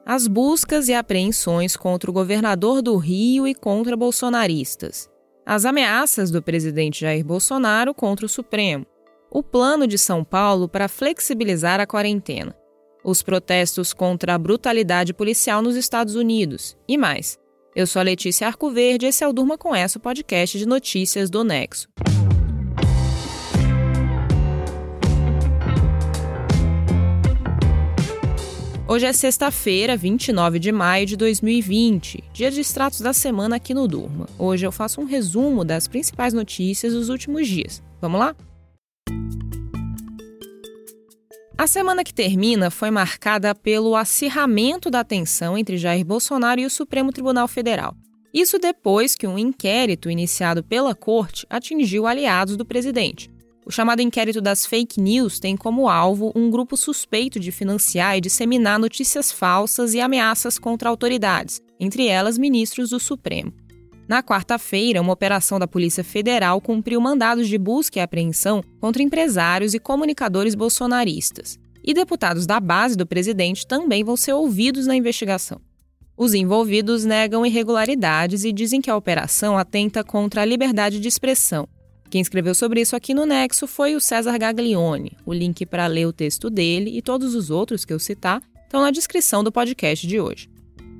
as buscas e apreensões contra o governador do Rio e contra bolsonaristas, as ameaças do presidente Jair Bolsonaro contra o Supremo, o plano de São Paulo para flexibilizar a quarentena, os protestos contra a brutalidade policial nos Estados Unidos e mais. Eu sou a Letícia Arcoverde e esse é o Durma Com Essa, o podcast de notícias do Nexo. Hoje é sexta-feira, 29 de maio de 2020, dia de extratos da semana aqui no Durma. Hoje eu faço um resumo das principais notícias dos últimos dias. Vamos lá? A semana que termina foi marcada pelo acirramento da tensão entre Jair Bolsonaro e o Supremo Tribunal Federal. Isso depois que um inquérito iniciado pela Corte atingiu aliados do presidente. O chamado inquérito das fake news tem como alvo um grupo suspeito de financiar e disseminar notícias falsas e ameaças contra autoridades, entre elas ministros do Supremo. Na quarta-feira, uma operação da Polícia Federal cumpriu mandados de busca e apreensão contra empresários e comunicadores bolsonaristas. E deputados da base do presidente também vão ser ouvidos na investigação. Os envolvidos negam irregularidades e dizem que a operação atenta contra a liberdade de expressão. Quem escreveu sobre isso aqui no Nexo foi o César Gaglione. O link para ler o texto dele e todos os outros que eu citar estão na descrição do podcast de hoje.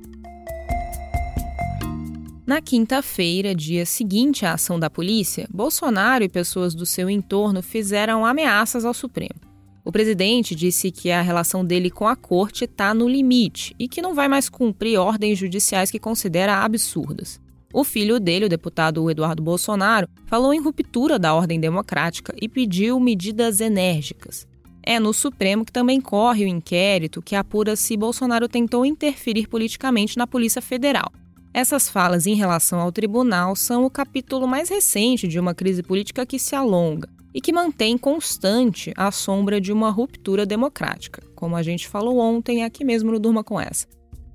Na quinta-feira, dia seguinte à ação da polícia, Bolsonaro e pessoas do seu entorno fizeram ameaças ao Supremo. O presidente disse que a relação dele com a corte está no limite e que não vai mais cumprir ordens judiciais que considera absurdas. O filho dele, o deputado Eduardo Bolsonaro, falou em ruptura da ordem democrática e pediu medidas enérgicas. É no Supremo que também corre o inquérito que apura se Bolsonaro tentou interferir politicamente na Polícia Federal. Essas falas em relação ao tribunal são o capítulo mais recente de uma crise política que se alonga e que mantém constante a sombra de uma ruptura democrática, como a gente falou ontem aqui mesmo no Durma Com Essa.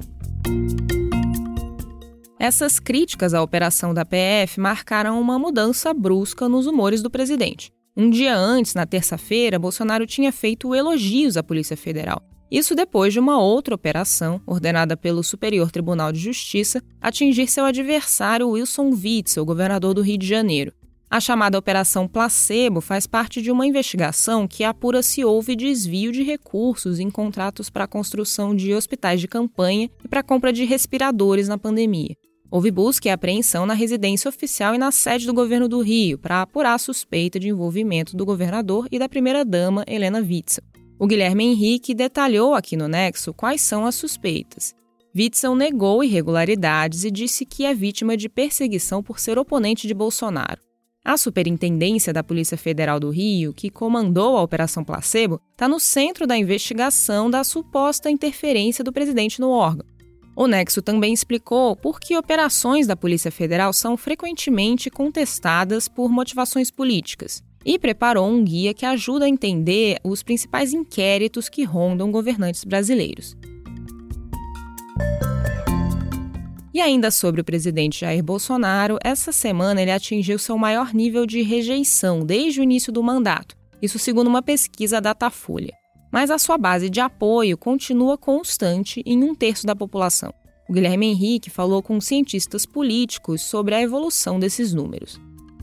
Essas críticas à operação da PF marcaram uma mudança brusca nos humores do presidente. Um dia antes, na terça-feira, Bolsonaro tinha feito elogios à Polícia Federal. Isso depois de uma outra operação, ordenada pelo Superior Tribunal de Justiça, atingir seu adversário Wilson Witzel, governador do Rio de Janeiro. A chamada Operação Placebo faz parte de uma investigação que apura se houve desvio de recursos em contratos para a construção de hospitais de campanha e para a compra de respiradores na pandemia. Houve busca e apreensão na residência oficial e na sede do governo do Rio para apurar a suspeita de envolvimento do governador e da primeira-dama Helena Witzel. O Guilherme Henrique detalhou aqui no Nexo quais são as suspeitas. Witzel negou irregularidades e disse que é vítima de perseguição por ser oponente de Bolsonaro. A Superintendência da Polícia Federal do Rio, que comandou a Operação Placebo, está no centro da investigação da suposta interferência do presidente no órgão. O Nexo também explicou por que operações da Polícia Federal são frequentemente contestadas por motivações políticas e preparou um guia que ajuda a entender os principais inquéritos que rondam governantes brasileiros. E ainda sobre o presidente Jair Bolsonaro, essa semana ele atingiu seu maior nível de rejeição desde o início do mandato, isso segundo uma pesquisa Datafolha. Mas a sua base de apoio continua constante em 1/3 da população. O Guilherme Henrique falou com cientistas políticos sobre a evolução desses números.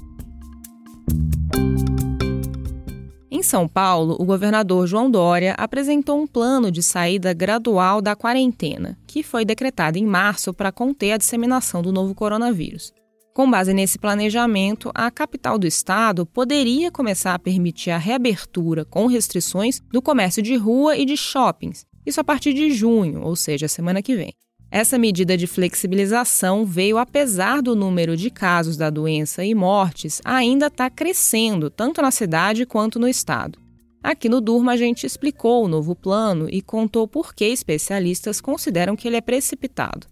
Em São Paulo, o governador João Dória apresentou um plano de saída gradual da quarentena, que foi decretado em março para conter a disseminação do novo coronavírus. Com base nesse planejamento, a capital do estado poderia começar a permitir a reabertura com restrições do comércio de rua e de shoppings, isso a partir de junho, ou seja, a semana que vem. Essa medida de flexibilização veio apesar do número de casos da doença e mortes ainda estar crescendo, tanto na cidade quanto no estado. Aqui no Durma a gente explicou o novo plano e contou por que especialistas consideram que ele é precipitado.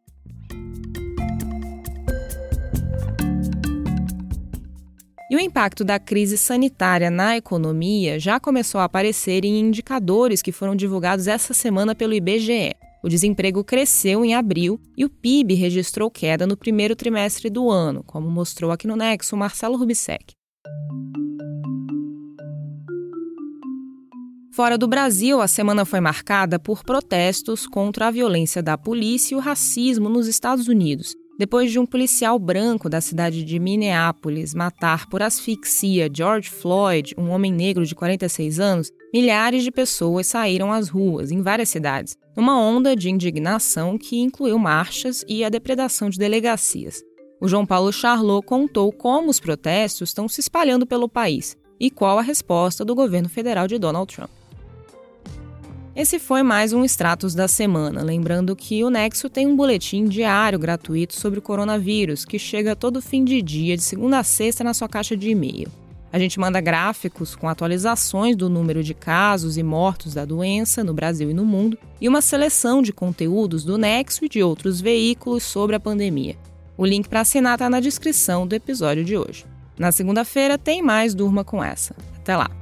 E o impacto da crise sanitária na economia já começou a aparecer em indicadores que foram divulgados essa semana pelo IBGE. O desemprego cresceu em abril e o PIB registrou queda no primeiro trimestre do ano, como mostrou aqui no Nexo Marcelo Rubissec. Fora do Brasil, a semana foi marcada por protestos contra a violência da polícia e o racismo nos Estados Unidos, depois de um policial branco da cidade de Minneapolis matar por asfixia George Floyd, um homem negro de 46 anos. Milhares de pessoas saíram às ruas em várias cidades, numa onda de indignação que incluiu marchas e a depredação de delegacias. O João Paulo Charlot contou como os protestos estão se espalhando pelo país e qual a resposta do governo federal de Donald Trump. Esse foi mais um Extratos da Semana, lembrando que o Nexo tem um boletim diário gratuito sobre o coronavírus, que chega todo fim de dia, de segunda a sexta, na sua caixa de e-mail. A gente manda gráficos com atualizações do número de casos e mortos da doença no Brasil e no mundo, e uma seleção de conteúdos do Nexo e de outros veículos sobre a pandemia. O link para assinar está na descrição do episódio de hoje. Na segunda-feira tem mais Durma com Essa. Até lá!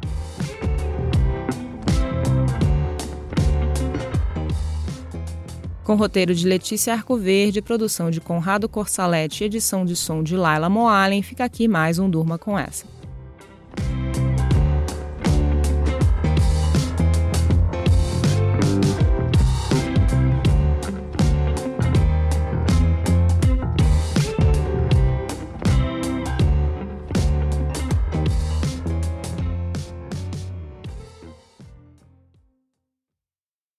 Com roteiro de Letícia Arcoverde, produção de Conrado Corsalete e edição de som de Laila Moalen, fica aqui mais um Durma com Essa.